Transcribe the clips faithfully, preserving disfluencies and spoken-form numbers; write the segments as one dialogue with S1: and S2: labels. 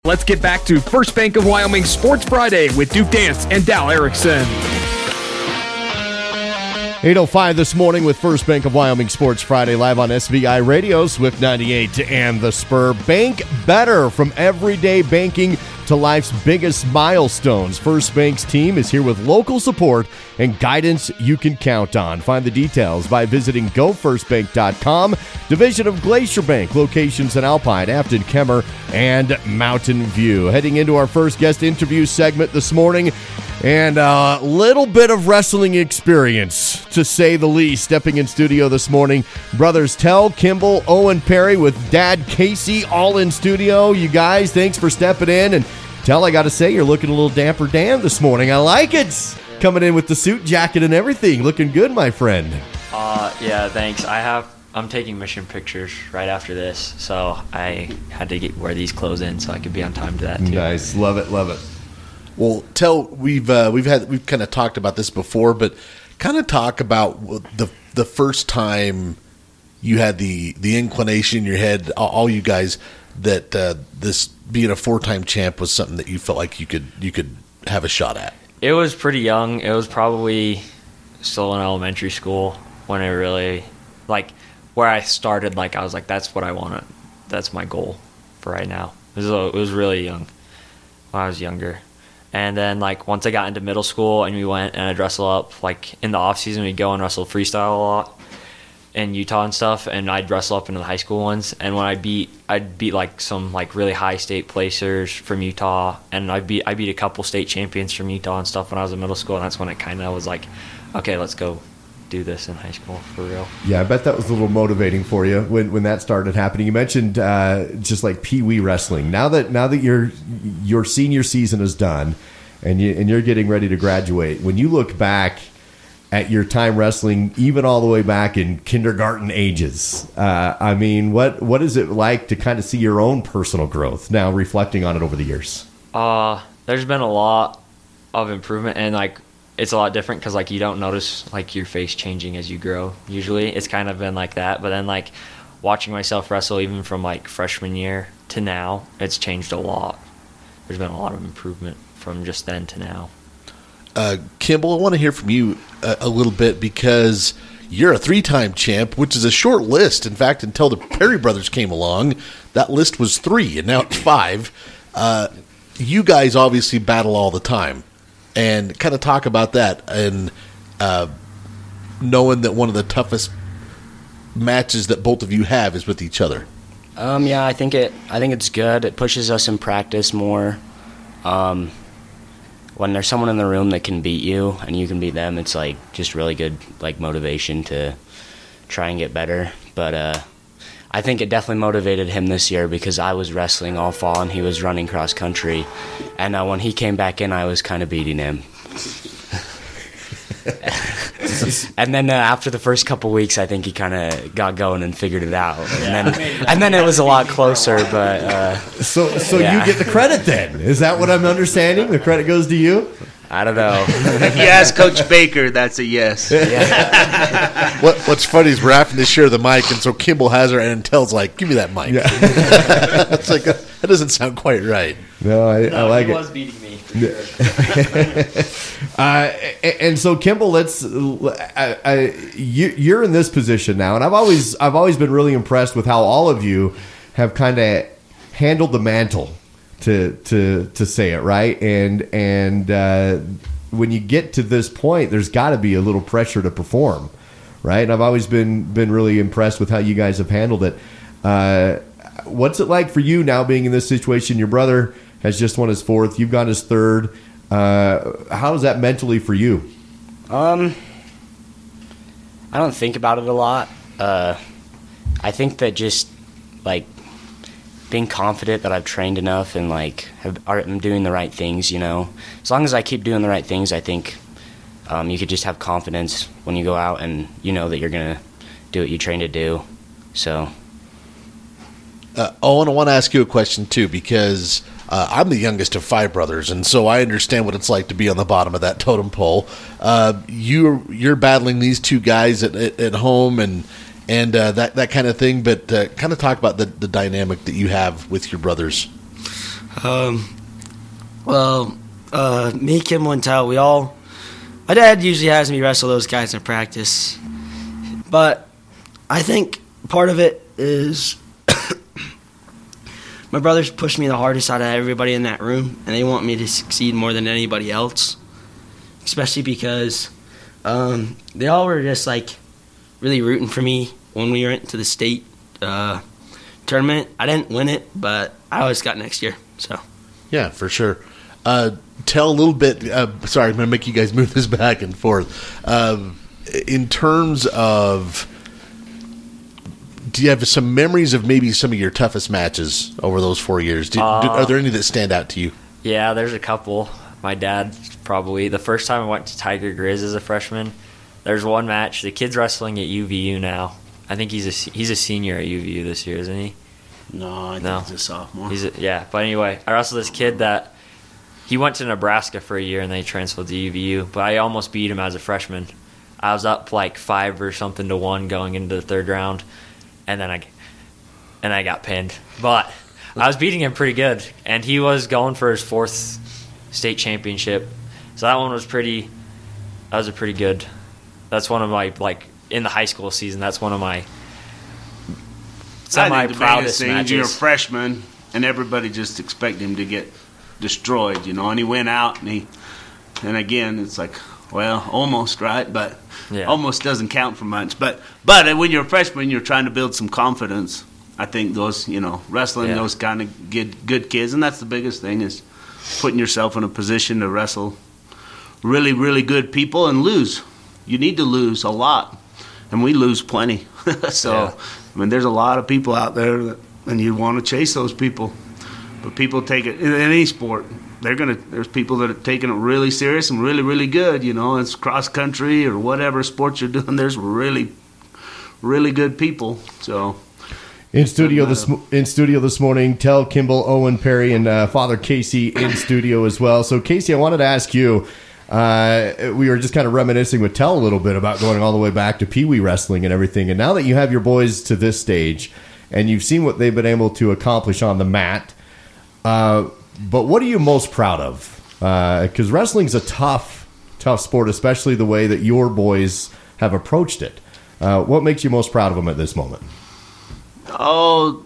S1: Let's get back to First Bank of Wyoming Sports Friday with Duke Dance and Dal Erickson.
S2: eight oh five this morning with First Bank of Wyoming Sports Friday live on S V I Radio, Swift ninety-eight and The Spur. Bank better, from everyday banking to life's biggest milestones. First Bank's team is here with local support and guidance you can count on. Find the details by visiting go first bank dot com. Division of Glacier Bank, locations in Alpine, Afton, Kemmer, and Mountain View. Heading into our first guest interview segment this morning, and a little bit of wrestling experience, to say the least. Stepping in studio this morning, brothers Tell, Kimball, Owen Perry with Dad Casey all in studio. You guys, thanks for stepping in. And Tell, I got to say, you're looking a little damper Dan this morning. I like it. Coming in with the suit jacket and everything. Looking good, my friend.
S3: Uh, yeah, thanks. I have, I'm taking mission pictures right after this, so I had to get wear these clothes in so I could be on time to that too.
S2: Nice. Love it, love it.
S4: Well, Tell, we've uh, we've had we've kind of talked about this before, but kind of talk about the the first time you had the the inclination in your head, all you guys, that uh, this being a four-time champ was something that you felt like you could you could have a shot at.
S3: It was pretty young. It was probably still in elementary school when I really, like, where I started, like, I was like, that's what I want. That's my goal for right now. It was, it was really young when I was younger. And then, like, once I got into middle school and we went and I'd wrestle up, like, in the off season, we'd go and wrestle freestyle a lot in Utah and stuff, and I'd wrestle up into the high school ones. And when I beat, I'd beat, like, some, like, really high state placers from Utah, and I beat I beat a couple state champions from Utah and stuff when I was in middle school, and that's when it kind of was like, okay, let's go do this in high school for real.
S2: Yeah, I bet that was a little motivating for you when, when that started happening. You mentioned uh, just like Pee-wee wrestling. Now that now that your your senior season is done and you and you're getting ready to graduate, when you look back at your time wrestling, even all the way back in kindergarten ages, uh, I mean, what what is it like to kind of see your own personal growth now, reflecting on it over the years?
S3: Uh, there's been a lot of improvement, and like, it's a lot different because, like, you don't notice, like, your face changing as you grow. Usually it's kind of been like that, but then, like, watching myself wrestle even from, like, freshman year to now, it's changed a lot. There's been a lot of improvement from just then to now.
S4: Uh, Kimball, I want to hear from you a, a little bit, because you're a three-time champ, which is a short list. In fact, until the Perry brothers came along, that list was three, and now it's five. Uh, you guys obviously battle all the time. And kind of talk about that, and uh, knowing that one of the toughest matches that both of you have is with each other.
S5: Um, yeah, I think it. I think it's good. It pushes us in practice more. Um, when there's someone in the room that can beat you and you can beat them, it's like just really good, like, motivation to try and get better. But uh, I think it definitely motivated him this year, because I was wrestling all fall and he was running cross country, and uh, when he came back in, I was kind of beating him. And then uh, after the first couple weeks, I think he kind of got going and figured it out, and then and then it was a lot closer. But uh,
S2: so so
S5: yeah.
S2: You get the credit then. Is that what I'm understanding? The credit goes to you?
S5: I don't know.
S6: If you ask Coach Baker, that's a yes.
S5: Yeah.
S4: What What's funny is we're having to share the mic, and so Kimball has her, and Tell's like, "Give me that mic." Yeah. It's like, that doesn't sound quite right.
S2: No, I,
S3: No,
S2: I like
S3: he
S2: it.
S3: was beating me. For sure.
S2: uh, and so, Kimball, let's. I, I, you, you're in this position now, and I've always, I've always been really impressed with how all of you have kind of handled the mantle, to to to say it right, and and uh, when you get to this point, there's got to be a little pressure to perform, right? And I've always been been really impressed with how you guys have handled it. Uh, what's it like for you now, being in this situation? Your brother has just won his fourth. You've got his third. Uh, how is that mentally for you?
S5: Um, I don't think about it a lot. Uh, I think that just, like, being confident that I've trained enough and, like, have, I'm doing the right things, you know. As long as I keep doing the right things, I think um, you could just have confidence when you go out and you know that you're going to do what you train to do. So...
S4: Uh, Owen, I want to ask you a question, too, because uh, I'm the youngest of five brothers, and so I understand what it's like to be on the bottom of that totem pole. Uh, you're, you're battling these two guys at, at, at home and and uh, that, that kind of thing, but uh, kind of talk about the, the dynamic that you have with your brothers.
S7: Um, well, uh, me, Kim Wintel, we all. My dad usually has me wrestle those guys in practice, but I think part of it is my brothers push me the hardest out of everybody in that room, and they want me to succeed more than anybody else, especially because um, they all were just like really rooting for me when we went to the state uh, tournament. I didn't win it, but I always got next year. So
S4: yeah, for sure. Uh, tell a little bit. Uh, sorry, I'm going to make you guys move this back and forth. Um, in terms of, do you have some memories of maybe some of your toughest matches over those four years? Do,
S3: uh,
S4: do, are there any that stand out to you?
S3: Yeah, there's a couple. My dad probably the first time I went to Tiger Grizz as a freshman. There's one match. The kid's wrestling at U V U now. I think he's a he's a senior at U V U this year, isn't he?
S7: no, I think
S3: No.
S7: he's a sophomore.
S3: He's a, yeah, but anyway, I wrestled this kid that he went to Nebraska for a year and then he transferred to U V U. But I almost beat him as a freshman. I was up like five or something to one going into the third round, and then I and I got pinned. But I was beating him pretty good, and he was going for his fourth state championship. So that one was pretty. That was a pretty good. That's one of my like in the high school season. That's one of my. Some of my
S6: I think the
S3: proudest
S6: biggest thing is
S3: matches.
S6: you're a freshman, and everybody just expect him to get destroyed, you know. And he went out, and he, and again, it's like, well, almost right, but
S3: Yeah.
S6: almost doesn't count for much. But but when you're a freshman, you're trying to build some confidence. I think those, you know, wrestling
S3: Yeah.
S6: those kind of good good kids, and that's the biggest thing is putting yourself in a position to wrestle really really good people and lose. You need to lose a lot, and we lose plenty. so.
S3: Yeah.
S6: I mean, there's a lot of people out there, that, and you want to chase those people. But people take it in any sport. They're gonna. There's people that are taking it really serious and really, really good. You know, it's cross country or whatever sports you're doing. There's really, really good people. So
S2: In studio this in studio this morning, Tell, Kimball, Owen, Perry, and uh, Father Casey in studio as well. So, Casey, I wanted to ask you. Uh, we were just kind of reminiscing with Tell a little bit about going all the way back to Pee Wee wrestling and everything. And now that you have your boys to this stage, and you've seen what they've been able to accomplish on the mat, uh, but what are you most proud of? Because uh, wrestling's a tough, tough sport, especially the way that your boys have approached it. Uh, what makes you most proud of them at this moment?
S6: oh,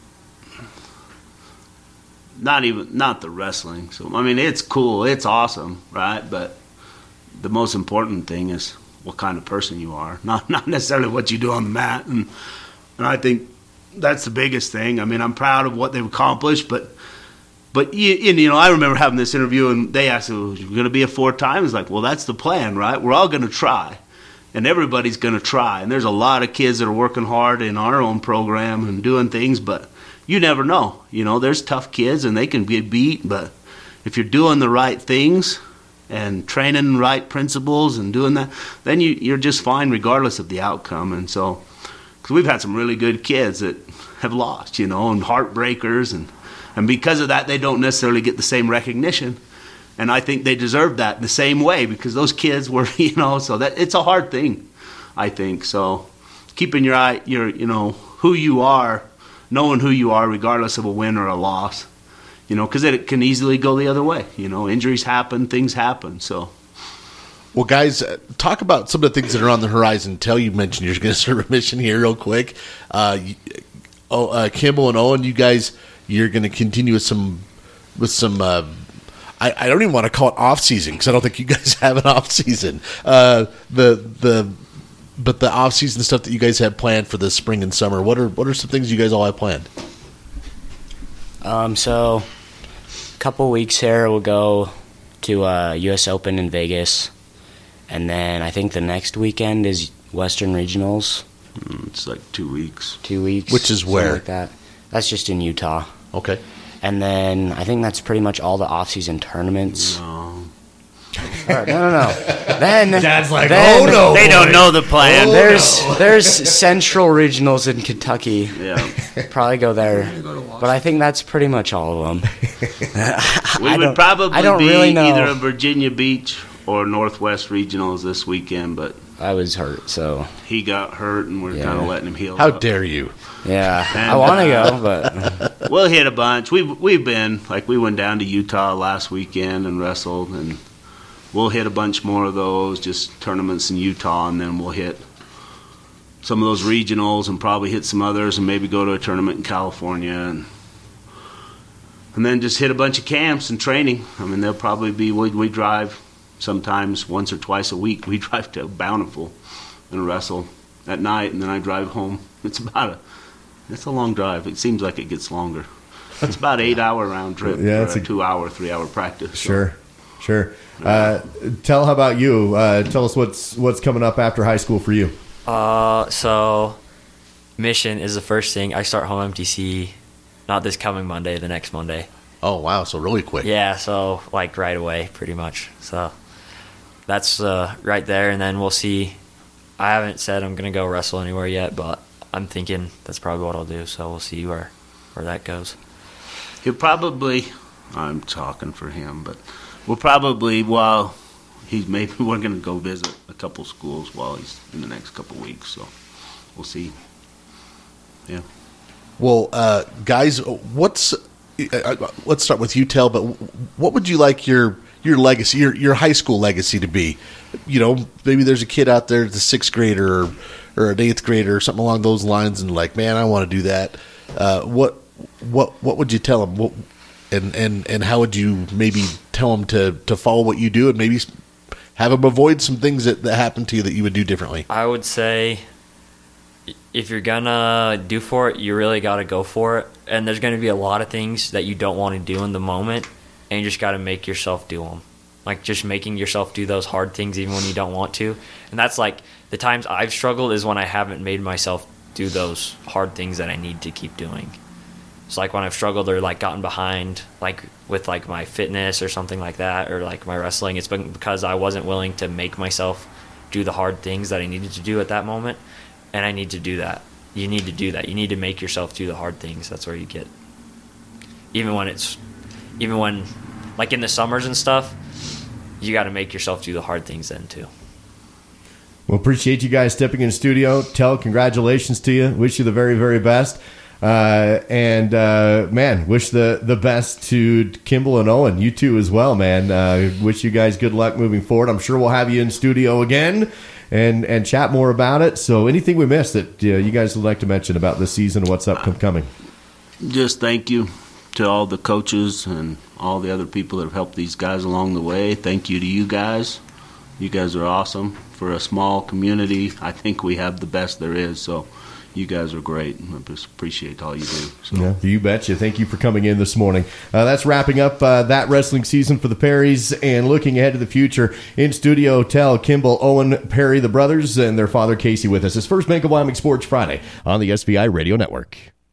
S6: not even not the wrestling. So I mean, it's cool, it's awesome, right? But the most important thing is what kind of person you are, not not necessarily what you do on the mat. And and I think that's the biggest thing. I mean, I'm proud of what they've accomplished, but but you, you know, I remember having this interview and they asked, "Well, you're going to be a four-time?" It's like, well, that's the plan, right? We're all going to try, and everybody's going to try. And there's a lot of kids that are working hard in our own program and doing things, but you never know. You know, there's tough kids and they can get beat, but if you're doing the right things and training the right principles and doing that, then you, you're just fine regardless of the outcome. And so, because we've had some really good kids that have lost, you know, and heartbreakers, and, and because of that, they don't necessarily get the same recognition. And I think they deserve that the same way because those kids were, you know, so that it's a hard thing, I think. So keeping your eye, your, you know, who you are, knowing who you are regardless of a win or a loss, you know, because it can easily go the other way. You know, injuries happen, things happen. So,
S4: Well, guys, uh, talk about some of the things that are on the horizon. Tell, you mentioned you're going to serve a mission here real quick. Uh, you, oh, uh, Kimball and Owen, you guys, you're going to continue with some, with some. Uh, I, I don't even want to call it off season because I don't think you guys have an off season. Uh, the the. But the off-season stuff that you guys have planned for the spring and summer, what are what are some things you guys all have planned?
S5: Um, so, a couple weeks here, we'll go to uh, U S Open in Vegas, and then I think the next weekend is Western Regionals.
S6: it's like two weeks.
S5: Two weeks,
S4: Which is
S5: something
S4: where?
S5: Like that. That's just in Utah.
S4: Okay.
S5: And then I think that's pretty much all the off-season tournaments.
S6: No.
S5: All right, no, no, no. Then
S2: Dad's like,
S5: then
S2: oh no.
S6: They don't know the plan.
S5: There's there's Central Regionals in Kentucky.
S6: Yeah.
S5: Probably go there, but I think that's pretty much all of them.
S6: We
S5: I
S6: would
S5: don't-
S6: probably
S5: I don't
S6: be
S5: really know.
S6: either at Virginia Beach or Northwest Regionals this weekend, but
S5: I was hurt, so
S6: he got hurt and we're
S5: Yeah.
S6: kind of letting him heal
S4: How
S6: up.
S4: dare you?
S5: yeah,
S6: And,
S5: I want to
S6: uh,
S5: go, but
S6: we'll hit a bunch. We've we've been like we went down to Utah last weekend and wrestled, and we'll hit a bunch more of those, just tournaments in Utah, and then we'll hit some of those regionals and probably hit some others, and maybe go to a tournament in California, and and then just hit a bunch of camps and training. I mean, there'll probably be we we drive sometimes once or twice a week. We drive to Bountiful and wrestle at night, and then I drive home. It's about a it's a long drive. It seems like it gets longer. It's about eight hour round trip.
S2: Yeah,
S6: for
S2: it's
S6: a,
S2: a
S6: two hour, three hour practice. So.
S2: Sure, sure. Uh, tell how about you? Uh, tell us what's what's coming up after high school for you.
S3: Uh, so Mission is the first thing. I start home M T C, not this coming Monday, the next Monday.
S4: Oh, wow. So really quick.
S3: Yeah, so like right away, pretty much. So that's uh, right there, and then we'll see. I haven't said I'm gonna go wrestle anywhere yet, but I'm thinking that's probably what I'll do. So we'll see where where that goes.
S6: He'll probably. I'm talking for him, but we'll probably while he's maybe we're gonna go visit a couple schools while he's in the next couple weeks. So we'll see. Yeah.
S4: Well, uh, guys, what's uh, let's start with you, Tel. But what would you like your your legacy, your your high school legacy to be? You know, maybe there's a kid out there, the sixth grader or, or an eighth grader or something along those lines, and like, man, I want to do that. Uh, what what what would you tell them? What, and, and, and how would you maybe tell them to, to follow what you do, and maybe have them avoid some things that, that happen to you that you would do differently?
S3: I would say if you're gonna do for it, you really got to go for it. And there's gonna be a lot of things that you don't want to do in the moment, and you just got to make yourself do them. Like just making yourself do those hard things even when you don't want to. And that's like the times I've struggled is when I haven't made myself do those hard things that I need to keep doing. It's like when I've struggled or like gotten behind like with like my fitness or something like that, or like my wrestling, it's been because I wasn't willing to make myself do the hard things that I needed to do at that moment. And I need to do that. You need to do that. You need to make yourself do the hard things. That's where you get, even when it's, even when, like in the summers and stuff, you got to make yourself do the hard things then too.
S2: Well, appreciate you guys stepping in the studio. Tel, congratulations to you. Wish you the very, very best. Uh, and, uh, man, wish the, the best to Kimball and Owen. You too as well, man. Uh, wish you guys good luck moving forward. I'm sure we'll have you in studio again and, and chat more about it. So anything we missed that uh, you guys would like to mention about this season and what's upcoming?
S6: Just thank you to all the coaches and all the other people that have helped these guys along the way. Thank you to you guys. You guys are awesome. For a small community, I think we have the best there is. So you guys are great. I just appreciate all you do. So.
S2: Yeah, you betcha. Thank you for coming in this morning. Uh, that's wrapping up uh, that wrestling season for the Perrys and looking ahead to the future. In studio, Tel, Kimball, Owen, Perry, the brothers, and their father, Casey, with us. It's First Bank of Wyoming Sports Friday on the S V I Radio Network.